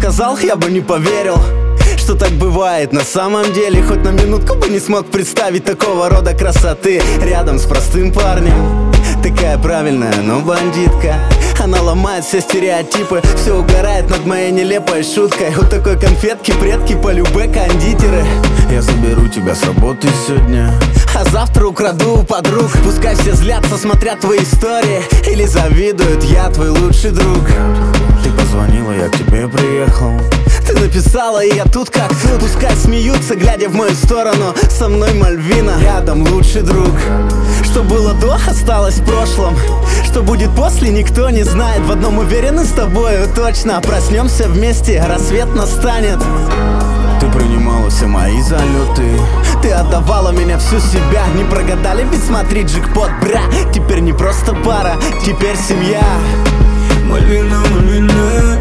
рассказал, я бы не поверил, что так бывает на самом деле. Хоть на минутку бы не смог представить такого рода красоты рядом с простым парнем. Такая правильная, но бандитка. Она ломает все стереотипы, все угорает над моей нелепой шуткой. У такой конфетки предки полюбе кондитеры. Я заберу тебя с работы сегодня, а завтра украду у подруг. Пускай все злятся, смотря твои истории, или завидуют, я твой лучший друг. Ты позвонила, я к тебе приехал. Ты написала, и я тут как тут. Пускай смеются, глядя в мою сторону. Со мной Мальвина, рядом лучший друг. Что было до, осталось в прошлом. Что будет после, никто не знает. В одном уверены с тобою точно. Проснемся вместе, рассвет настанет. Ты принимала все мои залеты, ты отдавала меня всю себя. Не прогадали, ведь смотри, джекпот, бра. Теперь не просто пара, теперь семья. Мальвина, Мальвина,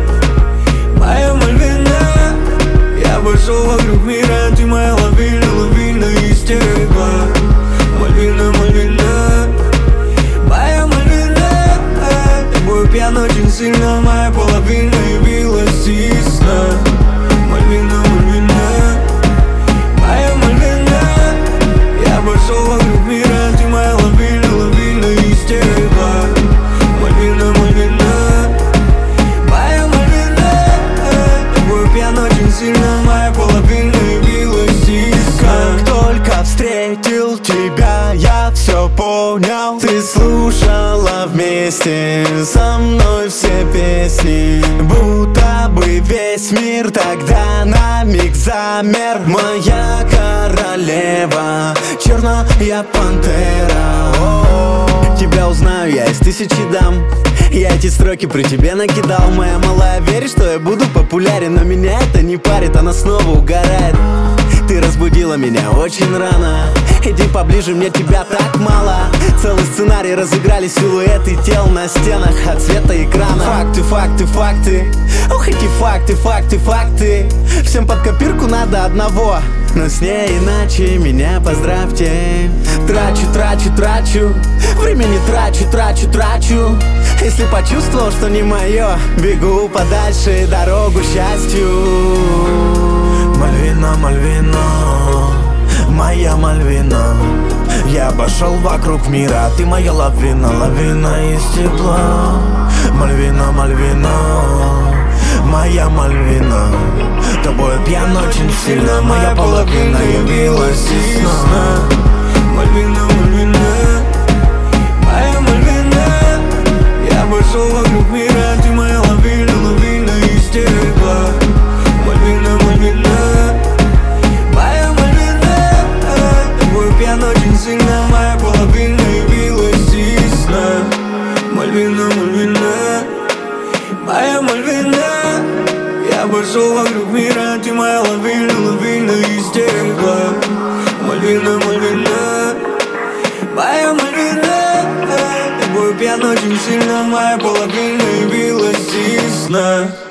моя Мальвина. Я пошел вокруг мира, ты моя лавина, лавина из стекла. Мальвина, Мальвина, моя Мальвина. Тобой пьян очень сильно, моя половина явилась из сна. Мальвина, Мальвина, моя Мальвина. Я пошел вокруг мира, ты моя лавина, лавина из стекла. Мальвина, Мальвина, моя Мальвина. Тобой пьян очень сильно, моя половина явилась из сна. Как только встретил тебя, я все понял. Ты слушала вместе со мной все песни, будто бы весь мир тогда на миг замер. Моя королева, черная пантера. О-о-о. Тебя узнаю я из тысячи дам. Я эти строки при тебе накидал. Моя малая, веришь, что я буду популярен? Но меня это не парит, она снова угорает. Ты разбудила меня очень рано. Иди поближе, мне тебя так мало. Целый сценарий разыграли, силуэты тел на стенах от цвета экрана. Факты, факты, факты. Ох, эти факты, факты, факты. Всем под копирку надо одного, но с ней иначе, меня поздравьте. Трачу, трачу, трачу, время не трачу, трачу, трачу. Если почувствовал, что не мое, бегу подальше, дорогу счастью. Мальвина, Мальвина, моя Мальвина. Я обошел вокруг мира, ты моя лавина, лавина из тепла. Мальвина, Мальвина, моя Мальвина. Тобой пьян очень сильно, моя половина явилась из сна. Мальвина, Мальвина, моя Мальвина. Я пошел вокруг мира, ты моя лавина, лавина из стекла. Мальвина, Мальвина, моя Мальвина. Тобой пьян очень сильно, моя половина явилась из сна. Мальвина, Мальвина, моя Мальвина. Я пошел вокруг мира, ты моя лавина, лавина из стекла. Мальвина, Мальвина, моя Мальвина. Тобой пьян очень сильно, моя половина явилась из сна.